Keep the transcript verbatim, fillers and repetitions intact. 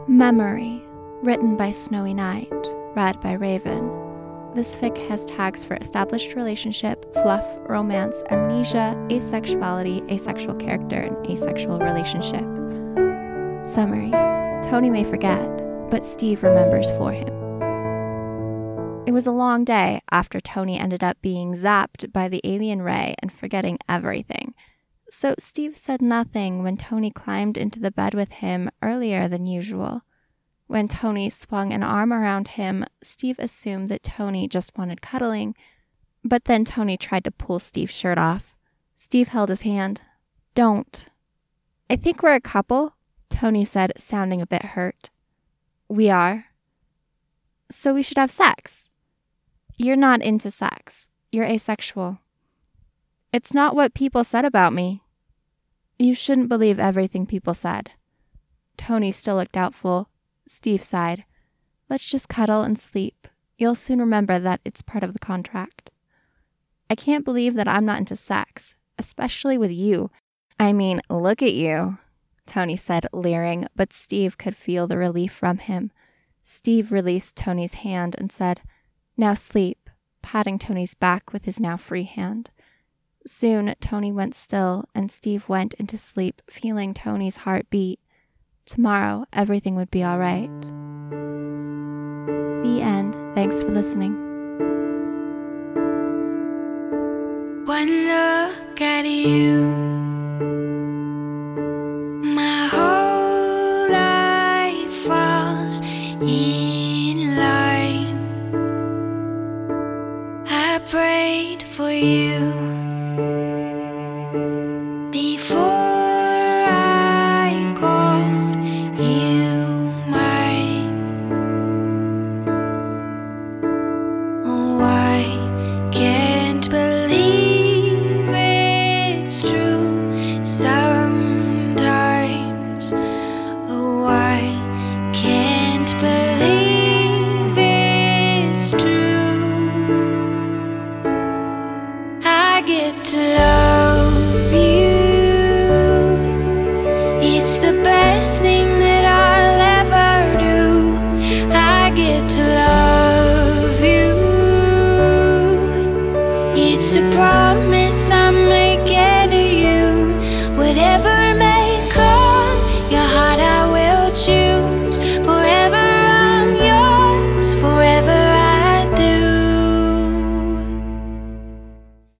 Memory, written by Snowy Night, read by Raven. This fic has tags for established relationship, fluff, romance, amnesia, asexuality, asexual character, and asexual relationship. Summary: Tony may forget, but Steve remembers for him. It was a long day after Tony ended up being zapped by the alien ray and forgetting everything. So Steve said nothing when Tony climbed into the bed with him earlier than usual. When Tony swung an arm around him, Steve assumed that Tony just wanted cuddling, but then Tony tried to pull Steve's shirt off. Steve held his hand. "Don't." "I think we're a couple," Tony said, sounding a bit hurt. "We are." "So we should have sex." "You're not into sex. You're asexual." "It's not what people said about me." "You shouldn't believe everything people said." Tony still looked doubtful. Steve sighed. "Let's just cuddle and sleep. You'll soon remember that it's part of the contract." "I can't believe that I'm not into sex, especially with you. I mean, look at you," Tony said, leering, but Steve could feel the relief from him. Steve released Tony's hand and said, "Now sleep," patting Tony's back with his now free hand. Soon, Tony went still, and Steve went into sleep, feeling Tony's heart beat. Tomorrow, everything would be all right. The end. Thanks for listening. One look at you, my whole life falls in line. I prayed for you